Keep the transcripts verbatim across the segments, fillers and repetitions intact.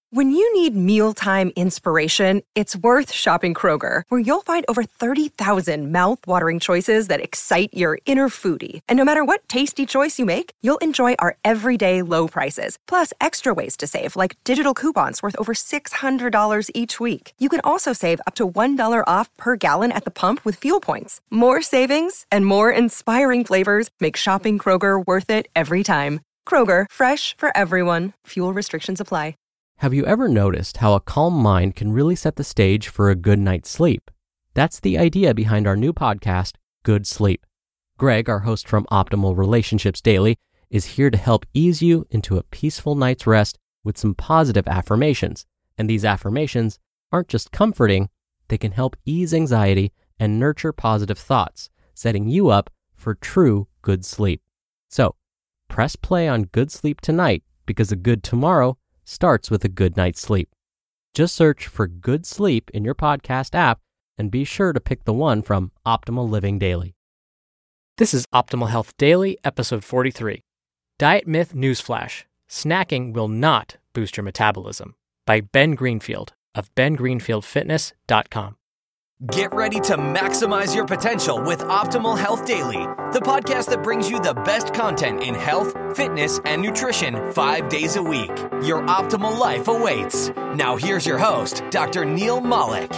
When you need mealtime inspiration, it's worth shopping Kroger, where you'll find over thirty thousand mouth-watering choices that excite your inner foodie. And no matter what tasty choice you make, you'll enjoy our everyday low prices, plus extra ways to save, like digital coupons worth over six hundred dollars each week. You can also save up to one dollar off per gallon at the pump with fuel points. More savings and more inspiring flavors make shopping Kroger worth it every time. Kroger, fresh for everyone. Fuel restrictions apply. Have you ever noticed how a calm mind can really set the stage for a good night's sleep? That's the idea behind our new podcast, Good Sleep. Greg, our host from Optimal Relationships Daily, is here to help ease you into a peaceful night's rest with some positive affirmations. And these affirmations aren't just comforting, they can help ease anxiety and nurture positive thoughts, setting you up for true good sleep. So, press play on Good Sleep tonight, because a good tomorrow starts with a good night's sleep. Just search for Good Sleep in your podcast app and be sure to pick the one from Optimal Living Daily. This is Optimal Health Daily, episode forty-three. Diet Myth Newsflash: Snacking will not boost your metabolism, by Ben Greenfield of ben greenfield fitness dot com. Get ready to maximize your potential with Optimal Health Daily, the podcast that brings you the best content in health, fitness, and nutrition five days a week. Your optimal life awaits. Now here's your host, Doctor Neil Malik.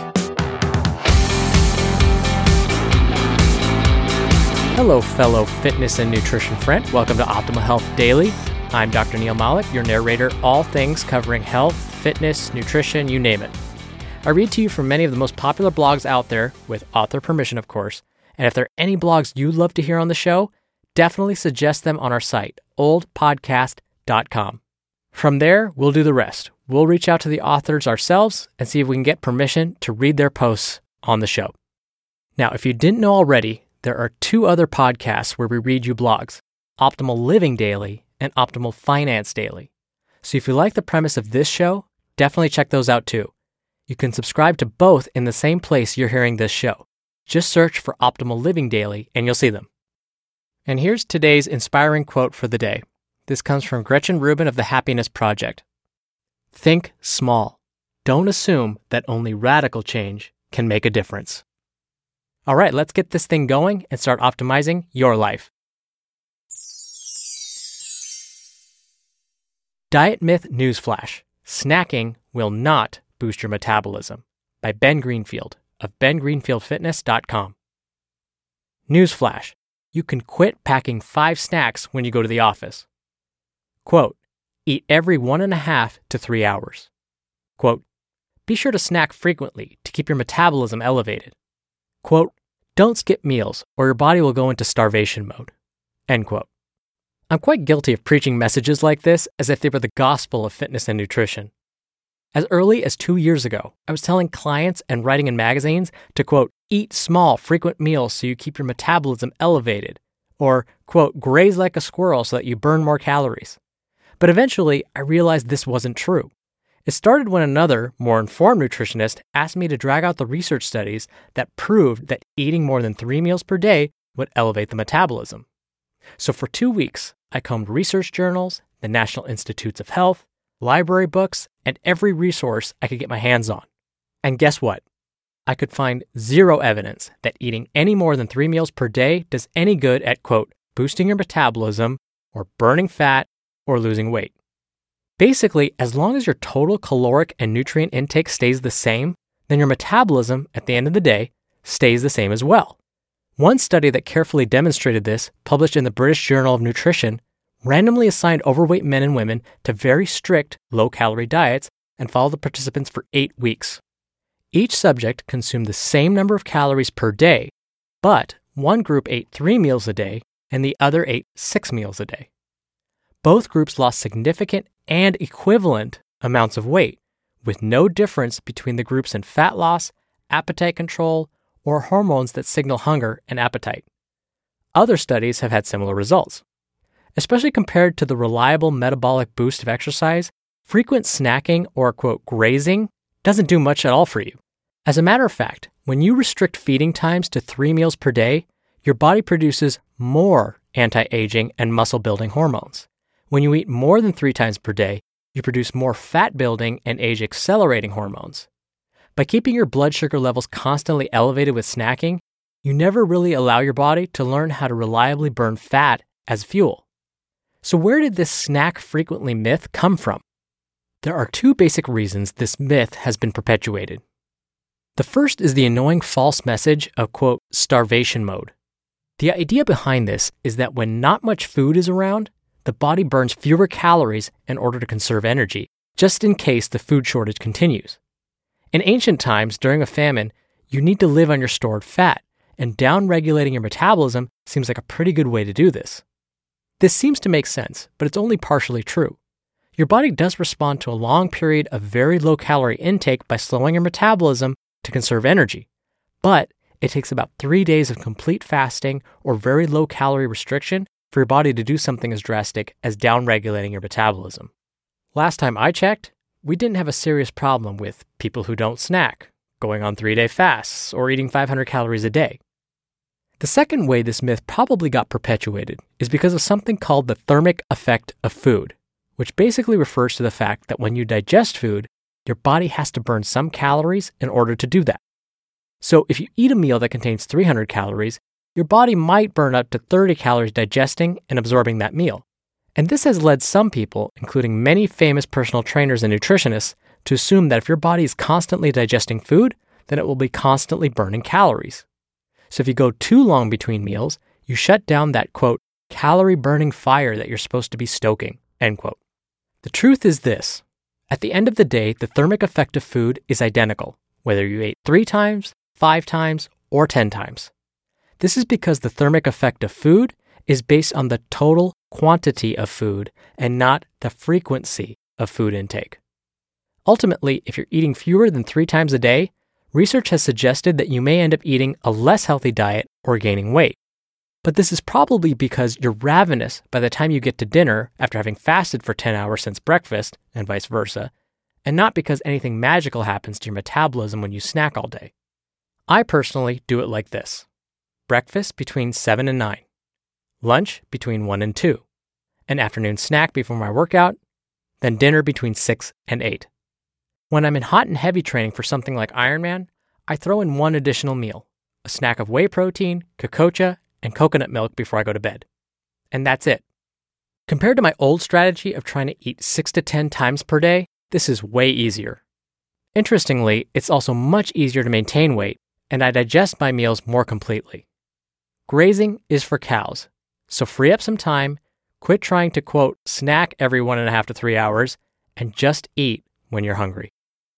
Hello, fellow fitness and nutrition friend. Welcome to Optimal Health Daily. I'm Doctor Neil Malik, your narrator, all things covering health, fitness, nutrition, you name it. I read to you from many of the most popular blogs out there, with author permission, of course. And if there are any blogs you'd love to hear on the show, definitely suggest them on our site, old podcast dot com. From there, we'll do the rest. We'll reach out to the authors ourselves and see if we can get permission to read their posts on the show. Now, if you didn't know already, there are two other podcasts where we read you blogs, Optimal Living Daily and Optimal Finance Daily. So if you like the premise of this show, definitely check those out too. You can subscribe to both in the same place you're hearing this show. Just search for Optimal Living Daily and you'll see them. And here's today's inspiring quote for the day. This comes from Gretchen Rubin of the Happiness Project. Think small. Don't assume that only radical change can make a difference. All right, let's get this thing going and start optimizing your life. Diet Myth Newsflash: Snacking will not boost your metabolism, by Ben Greenfield of ben greenfield fitness dot com. Newsflash: You can quit packing five snacks when you go to the office. Quote, eat every one and a half to three hours. Quote, be sure to snack frequently to keep your metabolism elevated. Quote, don't skip meals or your body will go into starvation mode. End quote. I'm quite guilty of preaching messages like this as if they were the gospel of fitness and nutrition. As early as two years ago, I was telling clients and writing in magazines to, quote, eat small, frequent meals so you keep your metabolism elevated, or, quote, graze like a squirrel so that you burn more calories. But eventually, I realized this wasn't true. It started when another, more informed nutritionist asked me to drag out the research studies that proved that eating more than three meals per day would elevate the metabolism. So for two weeks, I combed research journals, the National Institutes of Health, library books, and every resource I could get my hands on. And guess what? I could find zero evidence that eating any more than three meals per day does any good at, quote, boosting your metabolism, or burning fat, or losing weight. Basically, as long as your total caloric and nutrient intake stays the same, then your metabolism, at the end of the day, stays the same as well. One study that carefully demonstrated this, published in the British Journal of Nutrition, randomly assigned overweight men and women to very strict low-calorie diets and followed the participants for eight weeks. Each subject consumed the same number of calories per day, but one group ate three meals a day and the other ate six meals a day. Both groups lost significant and equivalent amounts of weight, with no difference between the groups in fat loss, appetite control, or hormones that signal hunger and appetite. Other studies have had similar results. Especially compared to the reliable metabolic boost of exercise, frequent snacking or, quote, grazing doesn't do much at all for you. As a matter of fact, when you restrict feeding times to three meals per day, your body produces more anti-aging and muscle-building hormones. When you eat more than three times per day, you produce more fat-building and age-accelerating hormones. By keeping your blood sugar levels constantly elevated with snacking, you never really allow your body to learn how to reliably burn fat as fuel. So where did this snack frequently myth come from? There are two basic reasons this myth has been perpetuated. The first is the annoying false message of, quote, starvation mode. The idea behind this is that when not much food is around, the body burns fewer calories in order to conserve energy, just in case the food shortage continues. In ancient times, during a famine, you need to live on your stored fat, and down-regulating your metabolism seems like a pretty good way to do this. This seems to make sense, but it's only partially true. Your body does respond to a long period of very low-calorie intake by slowing your metabolism to conserve energy, but it takes about three days of complete fasting or very low-calorie restriction for your body to do something as drastic as down-regulating your metabolism. Last time I checked, we didn't have a serious problem with people who don't snack, going on three-day fasts, or eating five hundred calories a day. The second way this myth probably got perpetuated is because of something called the thermic effect of food, which basically refers to the fact that when you digest food, your body has to burn some calories in order to do that. So if you eat a meal that contains three hundred calories, your body might burn up to thirty calories digesting and absorbing that meal. And this has led some people, including many famous personal trainers and nutritionists, to assume that if your body is constantly digesting food, then it will be constantly burning calories. So if you go too long between meals, you shut down that, quote, calorie-burning fire that you're supposed to be stoking, end quote. The truth is this. At the end of the day, the thermic effect of food is identical, whether you ate three times, five times, or ten times. This is because the thermic effect of food is based on the total quantity of food and not the frequency of food intake. Ultimately, if you're eating fewer than three times a day, research has suggested that you may end up eating a less healthy diet or gaining weight. But this is probably because you're ravenous by the time you get to dinner after having fasted for ten hours since breakfast, and vice versa, and not because anything magical happens to your metabolism when you snack all day. I personally do it like this. Breakfast between seven and nine. Lunch between one and two. An afternoon snack before my workout, then dinner between six and eight. When I'm in hot and heavy training for something like Ironman, I throw in one additional meal, a snack of whey protein, Kokocha, and coconut milk before I go to bed. And that's it. Compared to my old strategy of trying to eat six to ten times per day, this is way easier. Interestingly, it's also much easier to maintain weight, and I digest my meals more completely. Grazing is for cows, so free up some time, quit trying to, quote, snack every one and a half to three hours, and just eat when you're hungry.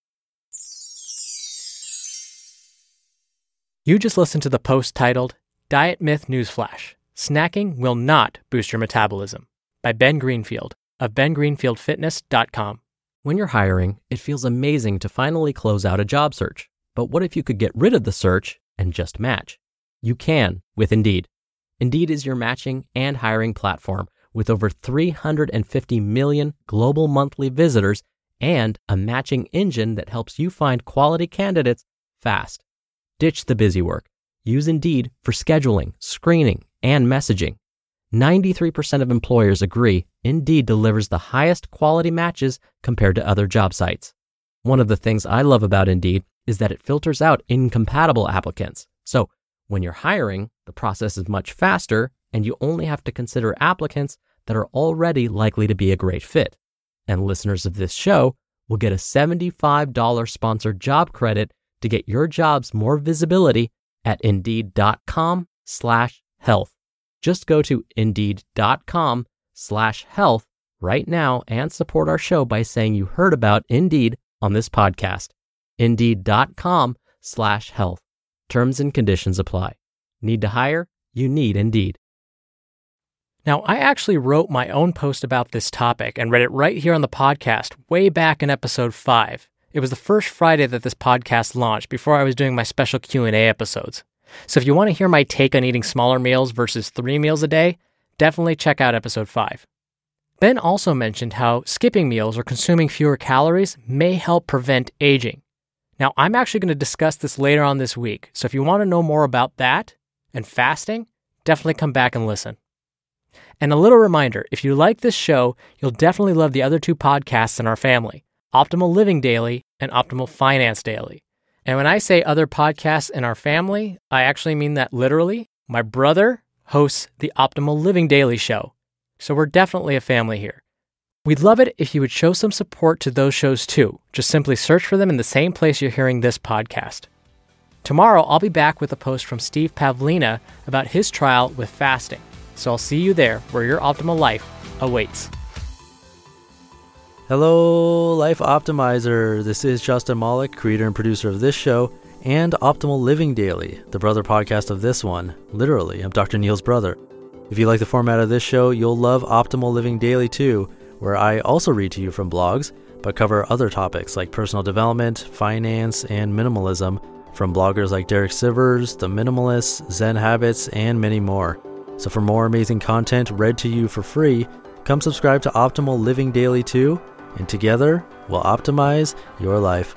You just listened to the post titled, Diet Myth Newsflash, Snacking Will Not Boost Your Metabolism, by Ben Greenfield of ben greenfield fitness dot com. When you're hiring, it feels amazing to finally close out a job search. But what if you could get rid of the search and just match? You can with Indeed. Indeed is your matching and hiring platform with over three hundred fifty million global monthly visitors and a matching engine that helps you find quality candidates fast. Ditch the busy work. Use Indeed for scheduling, screening, and messaging. ninety-three percent of employers agree Indeed delivers the highest quality matches compared to other job sites. One of the things I love about Indeed is that it filters out incompatible applicants. So when you're hiring, the process is much faster and you only have to consider applicants that are already likely to be a great fit. And listeners of this show will get a seventy-five dollars sponsored job credit to get your jobs more visibility at indeed.com slash health. Just go to indeed.com slash health right now and support our show by saying you heard about Indeed on this podcast. Indeed.com slash health. Terms and conditions apply. Need to hire? You need Indeed. Now, I actually wrote my own post about this topic and read it right here on the podcast way back in episode five. It was the first Friday that this podcast launched before I was doing my special Q and A episodes. So if you want to hear my take on eating smaller meals versus three meals a day, definitely check out episode five. Ben also mentioned how skipping meals or consuming fewer calories may help prevent aging. Now, I'm actually going to discuss this later on this week, so if you want to know more about that and fasting, definitely come back and listen. And a little reminder, if you like this show, you'll definitely love the other two podcasts in our family, Optimal Living Daily and Optimal Finance Daily. And when I say other podcasts in our family, I actually mean that literally. My brother hosts the Optimal Living Daily show, so we're definitely a family here. We'd love it if you would show some support to those shows too. Just simply search for them in the same place you're hearing this podcast. Tomorrow, I'll be back with a post from Steve Pavlina about his trial with fasting. So I'll see you there where your optimal life awaits. Hello, Life Optimizer. This is Justin Malik, creator and producer of this show and Optimal Living Daily, the brother podcast of this one. Literally, I'm Doctor Neil's brother. If you like the format of this show, you'll love Optimal Living Daily too, where I also read to you from blogs, but cover other topics like personal development, finance, and minimalism from bloggers like Derek Sivers, The Minimalists, Zen Habits, and many more. So for more amazing content read to you for free, come subscribe to Optimal Living Daily too, and together we'll optimize your life.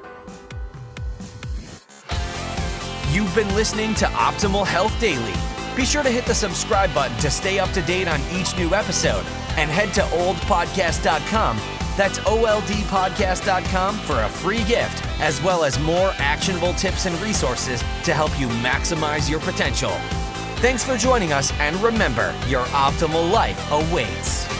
You've been listening to Optimal Health Daily. Be sure to hit the subscribe button to stay up to date on each new episode, and head to old podcast dot com. That's O L D podcast dot com for a free gift, as well as more actionable tips and resources to help you maximize your potential. Thanks for joining us, and remember, your optimal life awaits.